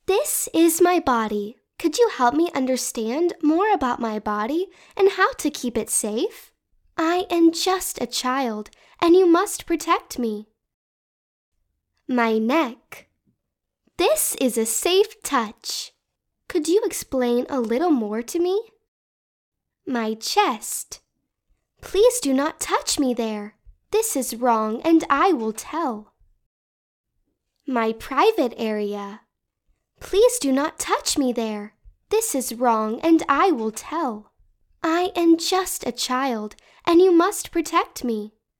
This is my body. Could you help me understand more about my body and how to keep it safe? I am just a child, and you must protect me. My neck. This is a safe touch. Could you explain a little more to me? My chest. Please do not touch me there. This is wrong, and I will tell. My private area. Please do not touch me there. This is wrong, and I will tell. I am just a child, and you must protect me.